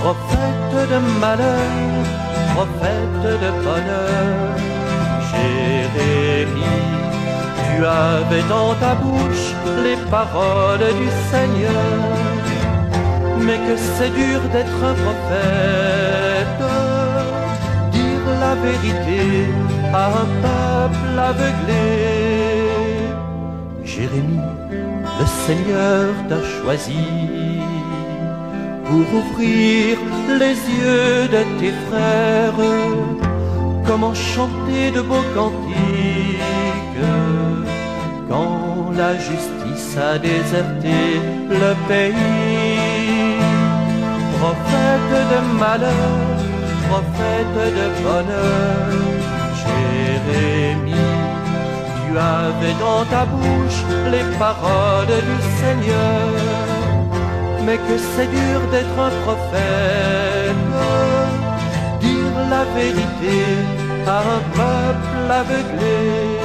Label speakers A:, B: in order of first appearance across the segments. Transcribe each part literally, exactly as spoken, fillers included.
A: prophète de malheur, prophète de bonheur. Jérémie, tu avais dans ta bouche les paroles du Seigneur. Mais que c'est dur d'être un prophète, dire la vérité à un peuple aveuglé. Jérémie, le Seigneur t'a choisi pour ouvrir les yeux de tes frères. Comment chanter de beaux cantiques quand la justice a déserté le pays. Prophète de malheur, prophète de bonheur, Jérémie, tu avais dans ta bouche les paroles du Seigneur. Mais que c'est dur d'être un prophète, dire la vérité à un peuple aveuglé.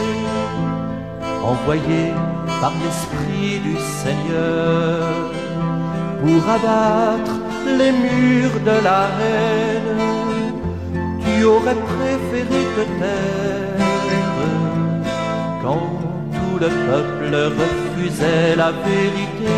A: Envoyé par l'Esprit du Seigneur pour abattre les murs de la haine, tu aurais préféré te taire quand tout le peuple refusait la vérité.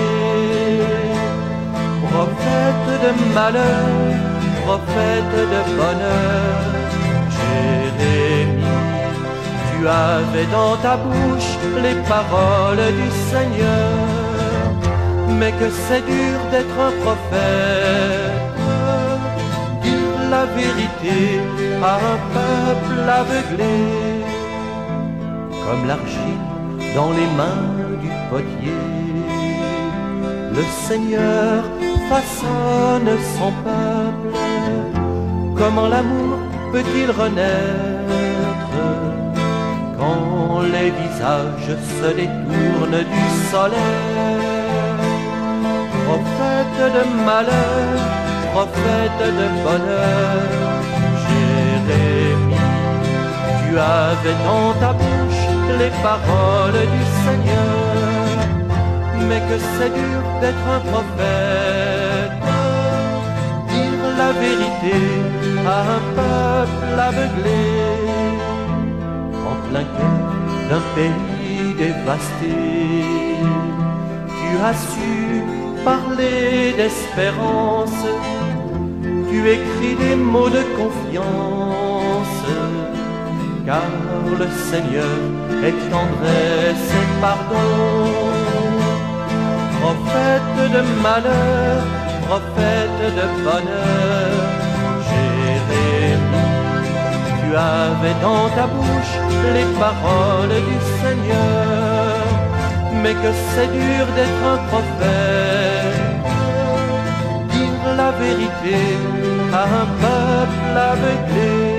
A: Prophète de malheur, prophète de bonheur, Jérémie, tu avais dans ta bouche les paroles du Seigneur. Mais que c'est dur d'être un prophète, dire la vérité à un peuple aveuglé. Comme l'argile dans les mains du potier, le Seigneur façonne son peuple. Comment l'amour peut-il renaître quand les visages se détournent du soleil? Prophète de malheur, prophète de bonheur, Jérémie, tu avais dans ta bouche les paroles du Seigneur. Mais que c'est dur d'être un prophète, dire la vérité à un peuple aveuglé. En plein cœur d'un pays dévasté, tu as su parler d'espérance, tu écris des mots de confiance, car le Seigneur est tendresse et pardon. Prophète de malheur, prophète de bonheur, Jérémie, tu avais dans ta bouche les paroles du Seigneur. Mais que c'est dur d'être un prophète, dire la vérité à un peuple aveuglé.